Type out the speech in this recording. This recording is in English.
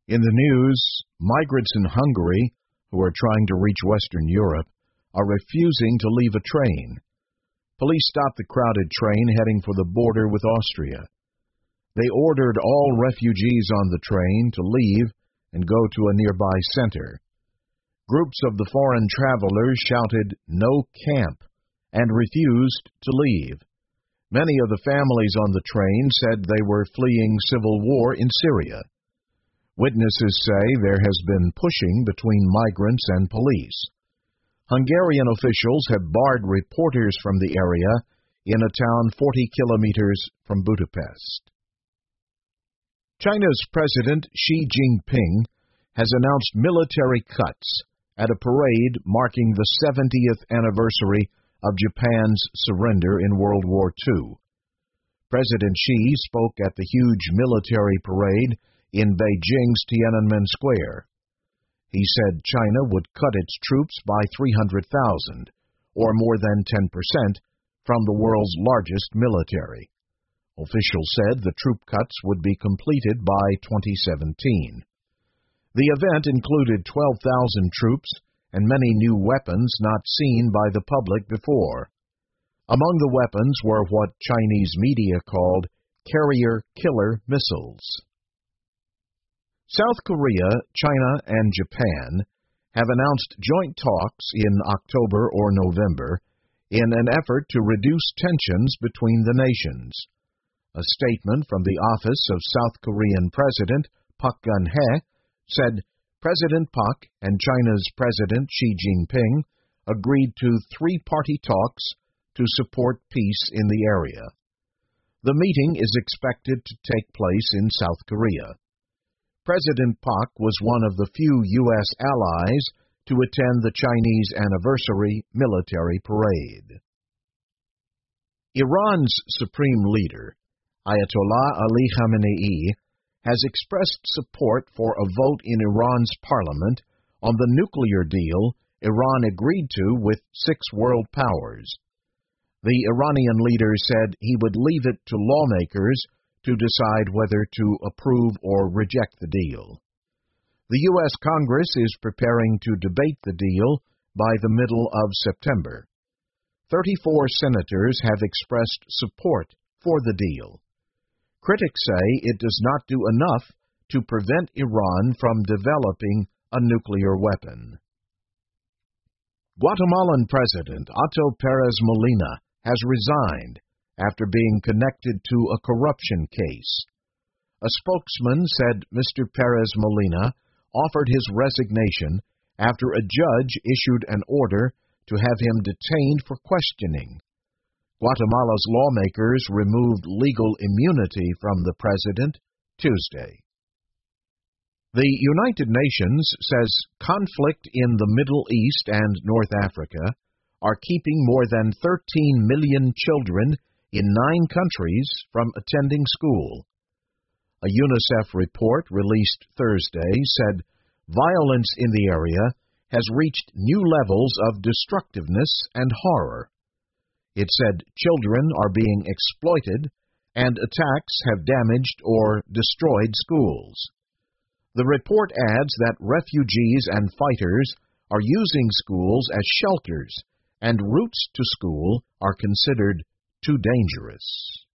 In the news, migrants in Hungary, who are trying to reach Western Europe, are refusing to leave a train. Police stopped the crowded train heading for the border with Austria. They ordered all refugees on the train to leave and go to a nearby center. Groups of the foreign travelers shouted, "No camp," and refused to leave. Many of the families on the train said they were fleeing civil war in Syria. Witnesses say there has been pushing between migrants and police. Hungarian officials have barred reporters from the area in a town 40 kilometers from Budapest. China's President Xi Jinping has announced military cuts at a parade marking the 70th anniversary of Japan's surrender in World War II. President Xi spoke at the huge military parade in Beijing's Tiananmen Square. He said China would cut its troops by 300,000, or more than 10%, from the world's largest military. Officials said the troop cuts would be completed by 2017. The event included 12,000 troops and many new weapons not seen by the public before. Among the weapons were what Chinese media called carrier-killer missiles. South Korea, China, and Japan have announced joint talks in October or November in an effort to reduce tensions between the nations. A statement from the office of South Korean President Park Geun-hye said President Park and China's President Xi Jinping agreed to three-party talks to support peace in the area. The meeting is expected to take place in South Korea. President Park was one of the few U.S. allies to attend the Chinese anniversary military parade. Iran's supreme leader, Ayatollah Ali Khamenei, has expressed support for a vote in Iran's parliament on the nuclear deal Iran agreed to with 6 world powers. The Iranian leader said he would leave it to lawmakers to decide whether to approve or reject the deal. The U.S. Congress is preparing to debate the deal by the middle of September. 34 senators have expressed support for the deal. Critics say it does not do enough to prevent Iran from developing a nuclear weapon. Guatemalan President Otto Pérez Molina has resigned after being connected to a corruption case. A spokesman said Mr. Pérez Molina offered his resignation after a judge issued an order to have him detained for questioning. Guatemala's lawmakers removed legal immunity from the president Tuesday. The United Nations says conflict in the Middle East and North Africa are keeping more than 13 million children in 9 countries from attending school. A UNICEF report released Thursday said violence in the area has reached new levels of destructiveness and horror. It said children are being exploited and attacks have damaged or destroyed schools. The report adds that refugees and fighters are using schools as shelters, and routes to school are considered too dangerous.